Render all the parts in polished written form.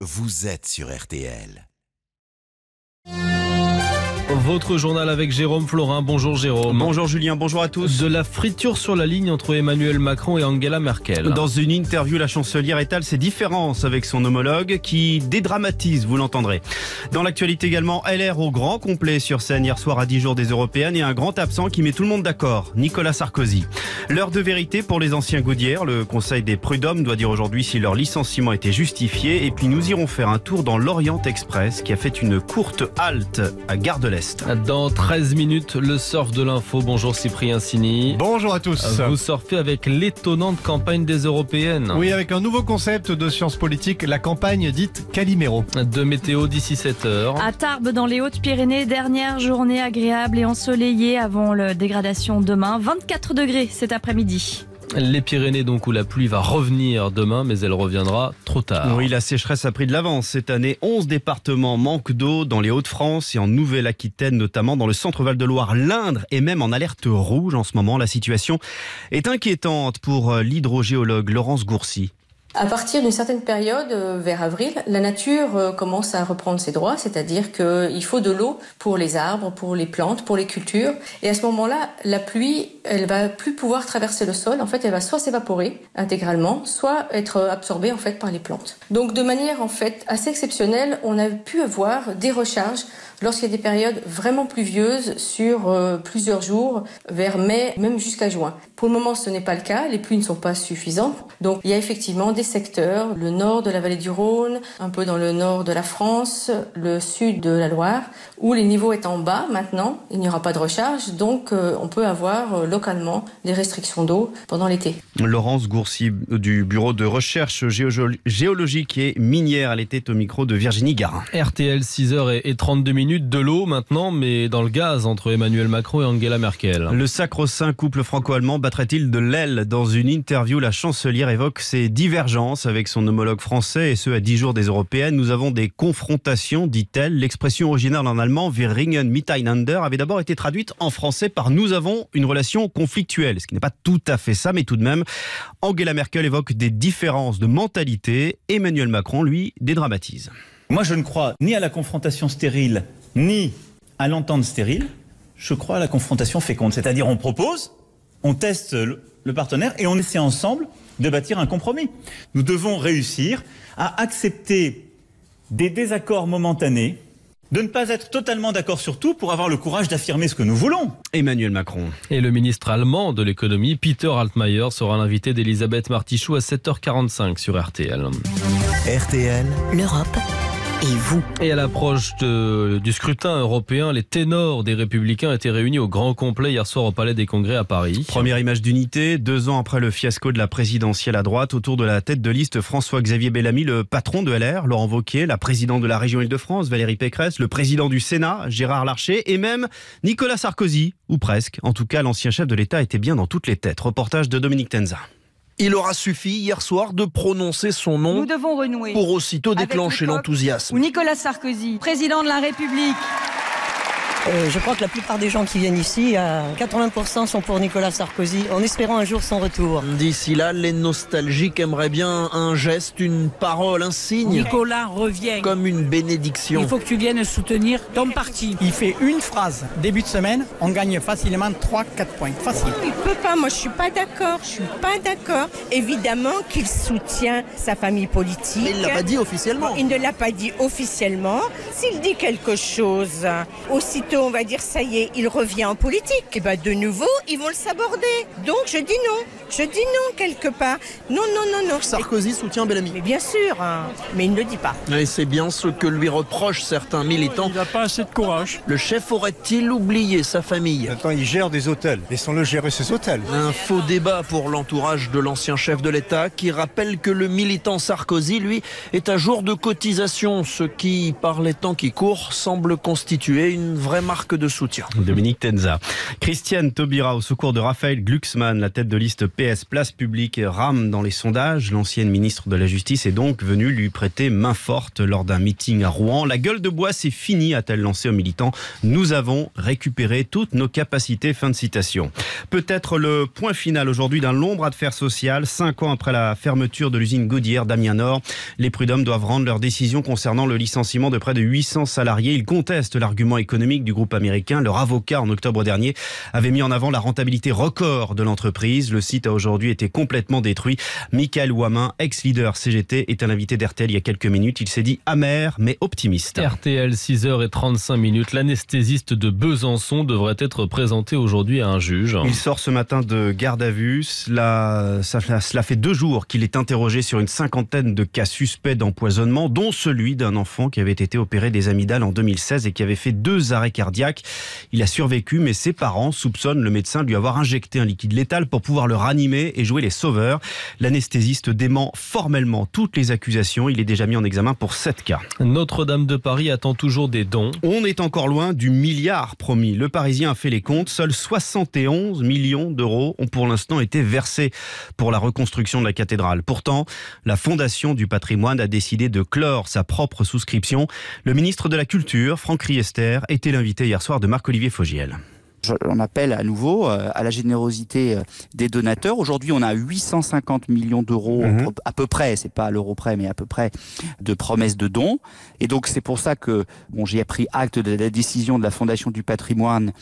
vous êtes sur RTL. Votre journal avec Jérôme Florin. Bonjour Jérôme. Bonjour Julien, bonjour à tous. De la friture sur la ligne entre Emmanuel Macron et Angela Merkel. Dans une interview, la chancelière étale ses différences avec son homologue qui dédramatise, vous l'entendrez. Dans l'actualité également, LR au grand complet sur scène hier soir à 10 jours des Européennes et un grand absent qui met tout le monde d'accord, Nicolas Sarkozy. L'heure de vérité pour les anciens Gaudières. Le Conseil des prud'hommes doit dire aujourd'hui si leur licenciement était justifié. Et puis nous irons faire un tour dans l'Orient Express qui a fait une courte halte à Gare de l'Est. Dans 13 minutes, le surf de l'info. Bonjour Cyprien Sini. Bonjour à tous. Vous surfez avec l'étonnante campagne des Européennes. Oui, avec un nouveau concept de sciences politiques, la campagne dite Calimero. De météo d'ici 7h. À Tarbes, dans les Hautes-Pyrénées, dernière journée agréable et ensoleillée avant la dégradation demain. 24 degrés cet après-midi. Les Pyrénées donc où la pluie va revenir demain, mais elle reviendra trop tard. Oui, la sécheresse a pris de l'avance cette année. 11 départements manquent d'eau dans les Hauts-de-France et en Nouvelle-Aquitaine, notamment dans le centre Val-de-Loire, l'Indre est même en alerte rouge en ce moment. La situation est inquiétante pour l'hydrogéologue Laurence Gourcy. À partir d'une certaine période, vers avril, la nature commence à reprendre ses droits, c'est-à-dire qu'il faut de l'eau pour les arbres, pour les plantes, pour les cultures. Et à ce moment-là, la pluie, elle va plus pouvoir traverser le sol. En fait, elle va soit s'évaporer intégralement, soit être absorbée en fait par les plantes. Donc, de manière en fait assez exceptionnelle, on a pu avoir des recharges lorsqu'il y a des périodes vraiment pluvieuses sur plusieurs jours, vers mai, même jusqu'à juin. Pour le moment, ce n'est pas le cas. Les pluies ne sont pas suffisantes. Donc, il y a effectivement des secteurs, le nord de la vallée du Rhône, un peu dans le nord de la France, le sud de la Loire, où les niveaux étant bas maintenant, il n'y aura pas de recharge. Donc, on peut avoir localement des restrictions d'eau pendant l'été. Laurence Gourcy du Bureau de recherche géologique et minière. Elle était au micro de Virginie Garin. RTL 6h32. De l'eau maintenant, mais dans le gaz entre Emmanuel Macron et Angela Merkel. Le sacro-saint couple franco-allemand battrait-il de l'aile? Dans une interview, la chancelière évoque ses divergences avec son homologue français et ce à 10 jours des Européennes. Nous avons des confrontations, dit-elle. L'expression originale en allemand, wir ringen miteinander, avait d'abord été traduite en français par nous avons une relation conflictuelle. Ce qui n'est pas tout à fait ça, mais tout de même, Angela Merkel évoque des différences de mentalité. Emmanuel Macron, lui, dédramatise. Moi, je ne crois ni à la confrontation stérile, ni à l'entente stérile. Je crois à la confrontation féconde. C'est-à-dire, on propose, on teste le partenaire et on essaie ensemble de bâtir un compromis. Nous devons réussir à accepter des désaccords momentanés, de ne pas être totalement d'accord sur tout pour avoir le courage d'affirmer ce que nous voulons. Emmanuel Macron. Et le ministre allemand de l'économie, Peter Altmaier, sera l'invité d'Elisabeth Martichoux à 7h45 sur RTL. RTL, l'Europe et vous. Et à l'approche du scrutin européen, les ténors des Républicains étaient réunis au grand complet hier soir au Palais des Congrès à Paris. Première image d'unité, 2 ans après le fiasco de la présidentielle à droite, autour de la tête de liste François-Xavier Bellamy, le patron de LR, Laurent Wauquiez, la présidente de la région Île-de-France, Valérie Pécresse, le président du Sénat, Gérard Larcher, et même Nicolas Sarkozy, ou presque. En tout cas, l'ancien chef de l'État était bien dans toutes les têtes. Reportage de Dominique Tenza. Il aura suffi hier soir de prononcer son nom. Nous devons renouer pour aussitôt déclencher l'enthousiasme. Ou Nicolas Sarkozy, président de la République. Je crois que la plupart des gens qui viennent ici, 80% sont pour Nicolas Sarkozy, en espérant un jour son retour. D'ici là, les nostalgiques aimeraient bien un geste, une parole, un signe. Nicolas revient. Comme une bénédiction. Il faut que tu viennes soutenir ton parti. Il fait une phrase, début de semaine, on gagne facilement 3-4 points. Facile. Il peut pas, moi je suis pas d'accord. Évidemment qu'il soutient sa famille politique. Mais il l'a pas dit officiellement. Il ne l'a pas dit officiellement. S'il dit quelque chose, aussitôt on va dire ça y est, il revient en politique. Et bien de nouveau, ils vont le saborder. Donc je dis non. Je dis non quelque part. Non. Sarkozy soutient Bellamy. Mais bien sûr, mais il ne le dit pas. Et c'est bien ce que lui reprochent certains militants. Il n'a pas assez de courage. Le chef aurait-il oublié sa famille? Attends, il gère des hôtels. Laissons-le gérer ses hôtels. Un faux débat pour l'entourage de l'ancien chef de l'État qui rappelle que le militant Sarkozy, lui, est à jour de cotisation, ce qui, par les temps qui courent, semble constituer une vraie marque de soutien. Dominique Tenza. Christiane Taubira au secours de Raphaël Glucksmann, la tête de liste PS Place Publique rame dans les sondages. L'ancienne ministre de la Justice est donc venue lui prêter main forte lors d'un meeting à Rouen. La gueule de bois, c'est fini, a-t-elle lancé aux militants. Nous avons récupéré toutes nos capacités. Fin de citation. Peut-être le point final aujourd'hui d'un long bras de fer social. 5 ans après la fermeture de l'usine Gaudière d'Amiens-Nord, les prud'hommes doivent rendre leur décision concernant le licenciement de près de 800 salariés. Ils contestent l'argument économique du groupe américain. Leur avocat, en octobre dernier, avait mis en avant la rentabilité record de l'entreprise. Le site a aujourd'hui été complètement détruit. Michael Ouamin, ex-leader CGT, est un invité d'RTL il y a quelques minutes. Il s'est dit amer mais optimiste. RTL, 6h35. L'anesthésiste de Besançon devrait être présenté aujourd'hui à un juge. Il sort ce matin de garde à vue. Cela fait 2 jours qu'il est interrogé sur une 50aine de cas suspects d'empoisonnement, dont celui d'un enfant qui avait été opéré des amygdales en 2016 et qui avait fait 2 arrêts cardiaques. Il a survécu, mais ses parents soupçonnent le médecin de lui avoir injecté un liquide létal pour pouvoir le ranimer et jouer les sauveurs. L'anesthésiste dément formellement toutes les accusations. Il est déjà mis en examen pour 7 cas. Notre-Dame de Paris attend toujours des dons. On est encore loin du milliard promis. Le Parisien a fait les comptes. Seuls 71 millions d'euros ont pour l'instant été versés pour la reconstruction de la cathédrale. Pourtant, la Fondation du patrimoine a décidé de clore sa propre souscription. Le ministre de la Culture, Franck Riester, était l'invité hier soir de Marc-Olivier Fogiel. On appelle à nouveau à la générosité des donateurs. Aujourd'hui, on a 850 millions d'euros à peu près, c'est pas à l'euro près, mais à peu près, de promesses de dons. Et donc, c'est pour ça que j'ai pris acte de la décision de la Fondation du patrimoine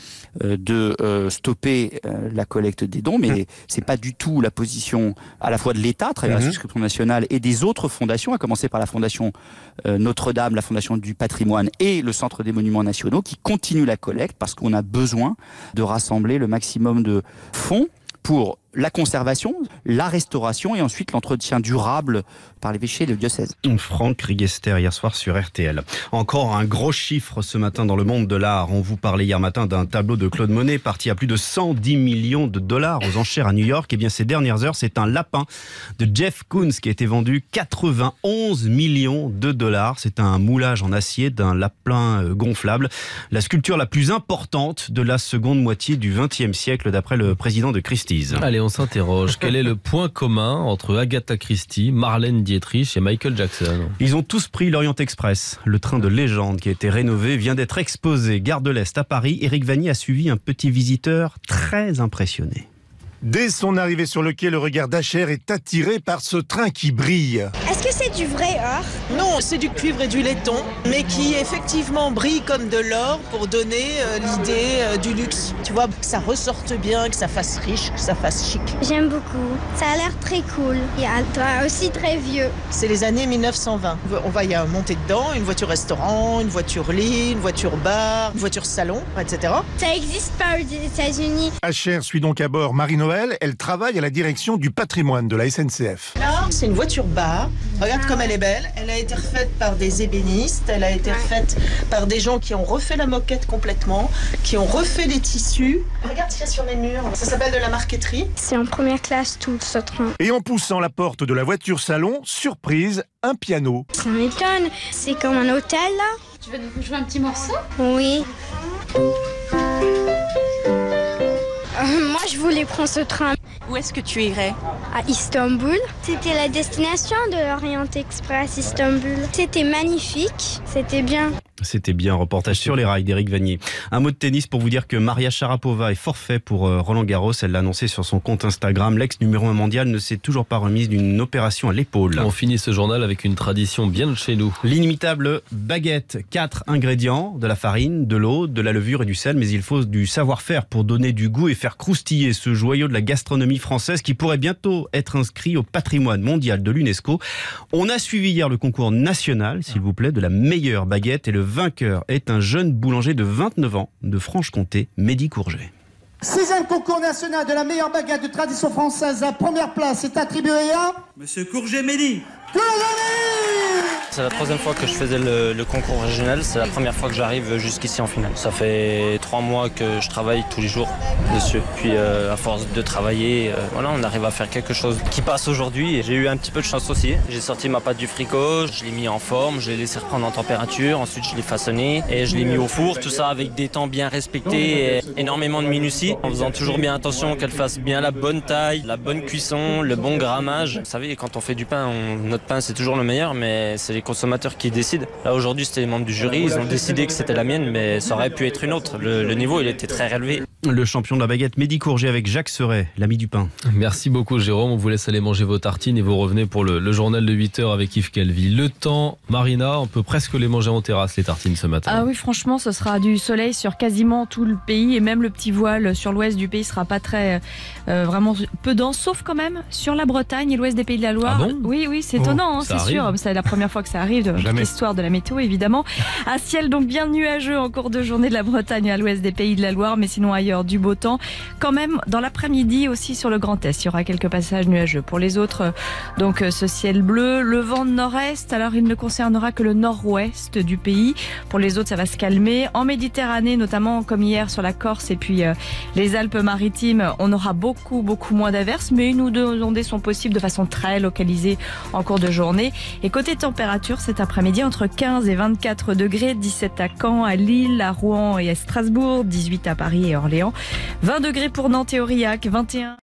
de stopper la collecte des dons. Mais c'est pas du tout la position à la fois de l'État, à travers la souscription nationale, et des autres fondations, à commencer par la Fondation Notre-Dame, la Fondation du patrimoine et le Centre des monuments nationaux, qui continuent la collecte parce qu'on a besoin de rassembler le maximum de fonds pour la conservation, la restauration et ensuite l'entretien durable par l'évêché et le diocèse. Franck Riester hier soir sur RTL. Encore un gros chiffre ce matin dans le monde de l'art. On vous parlait hier matin d'un tableau de Claude Monet parti à plus de 110 millions de dollars aux enchères à New York. Et bien ces dernières heures, c'est un lapin de Jeff Koons qui a été vendu 91 millions de dollars. C'est un moulage en acier d'un lapin gonflable. La sculpture la plus importante de la seconde moitié du XXe siècle d'après le président de Christie's. Allez, on s'interroge. Quel est le point commun entre Agatha Christie, Marlène Dietrich et Michael Jackson? Ils ont tous pris l'Orient Express. Le train de légende qui a été rénové vient d'être exposé gare de l'Est à Paris. Éric Vanny a suivi un petit visiteur très impressionné. Dès son arrivée sur le quai, le regard d'Acher est attiré par ce train qui brille. Est-ce que c'est du vrai or? Non, c'est du cuivre et du laiton, mais qui effectivement brille comme de l'or pour donner l'idée du luxe. Tu vois, que ça ressorte bien, que ça fasse riche, que ça fasse chic. J'aime beaucoup. Ça a l'air très cool. Il y a un train aussi très vieux. C'est les années 1920. On va y monter dedans, une voiture restaurant, une voiture lit, une voiture bar, une voiture salon, etc. Ça n'existe pas aux États-Unis. Acher suit donc à bord Marine Noël. Elle travaille à la direction du patrimoine de la SNCF. Là, c'est une voiture bar. Regarde comme elle est belle. Elle a été refaite par des ébénistes. Elle a été refaite par des gens qui ont refait la moquette complètement, qui ont refait les tissus. Regarde ce qu'il y a sur les murs. Ça s'appelle de la marqueterie. C'est en première classe tout ce train. Et en poussant la porte de la voiture salon, surprise, un piano. Ça m'étonne. C'est comme un hôtel là. Tu veux jouer un petit morceau? Oui. Moi, je voulais prendre ce train. Où est-ce que tu irais? À Istanbul. C'était la destination de l'Orient Express, Istanbul. C'était magnifique, c'était bien. C'était bien, reportage sur les rails d'Éric Vanny. Un mot de tennis pour vous dire que Maria Sharapova est forfait pour Roland Garros. Elle l'a annoncé sur son compte Instagram. L'ex numéro 1 mondial ne s'est toujours pas remise d'une opération à l'épaule. On finit ce journal avec une tradition bien de chez nous. L'inimitable baguette. 4 ingrédients, de la farine, de l'eau, de la levure et du sel. Mais il faut du savoir-faire pour donner du goût et faire croustiller ce joyau de la gastronomie française qui pourrait bientôt être inscrit au patrimoine mondial de l'UNESCO. On a suivi hier le concours national, s'il vous plaît, de la meilleure baguette et le vainqueur est un jeune boulanger de 29 ans de Franche-Comté, Mehdi Courget. 6e concours national de la meilleure baguette de tradition française. La première place est attribuée à... Monsieur Courget Mehdi. Courget Mehdi. c'est la troisième fois que je faisais le concours régional. C'est la première fois que j'arrive jusqu'ici en finale. Ça fait 3 mois que je travaille tous les jours dessus. Puis à force de travailler, voilà, on arrive à faire quelque chose qui passe aujourd'hui. Et j'ai eu un petit peu de chance aussi. J'ai sorti ma pâte du fricot, je l'ai mis en forme, je l'ai laissé reprendre en température. Ensuite, je l'ai façonné et je l'ai mis au four. Tout ça avec des temps bien respectés et énormément de minutie. En faisant toujours bien attention qu'elle fasse bien la bonne taille, la bonne cuisson, le bon grammage. Vous savez, quand on fait du pain, notre pain c'est toujours le meilleur, mais c'est les consommateurs qui décident. Là aujourd'hui c'était les membres du jury, ils ont décidé que c'était la mienne, mais ça aurait pu être une autre. Le niveau il était très relevé. Le champion de la baguette Mehdi Courget avec Jacques Seret, l'ami du pain. Merci beaucoup Jérôme, on vous laisse aller manger vos tartines et vous revenez pour le journal de 8h avec Yves Calvi. Le temps, Marina, on peut presque les manger en terrasse les tartines ce matin. Ah oui, franchement, ce sera du soleil sur quasiment tout le pays et même le petit voile sur l'ouest du pays sera pas très vraiment peu dense, sauf quand même sur la Bretagne et l'ouest des Pays de la Loire. Ah bon ? Oui, c'est étonnant, c'est sûr. C'est la première fois que ça arrive, l'histoire de la météo évidemment. Un ciel donc bien nuageux en cours de journée de la Bretagne à l'ouest des Pays de la Loire, mais sinon ailleurs du beau temps. Quand même, dans l'après-midi aussi sur le Grand Est, il y aura quelques passages nuageux. Pour les autres, donc ce ciel bleu, le vent de nord-est, alors il ne concernera que le nord-ouest du pays. Pour les autres, ça va se calmer. En Méditerranée, notamment comme hier sur la Corse et puis les Alpes-Maritimes, on aura beaucoup moins d'averses, mais 1 ou 2 ondées sont possibles de façon très localisée en cours de journée. Et côté température, cet après-midi, entre 15 et 24 degrés, 17 à Caen, à Lille, à Rouen et à Strasbourg, 18 à Paris et Orléans, 20 degrés pour Nantes et Aurillac, 21